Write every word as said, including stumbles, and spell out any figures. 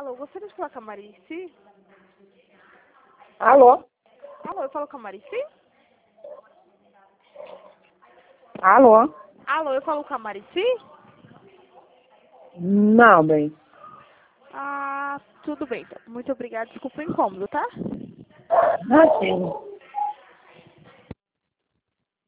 Alô, gostaria de falar com a Marici? Alô? Alô, eu falo com a Marici? Alô? Alô, eu falo com a Marici? Não, bem. Ah, tudo bem, então. Muito obrigada. Desculpa o incômodo, tá? Ah, sim.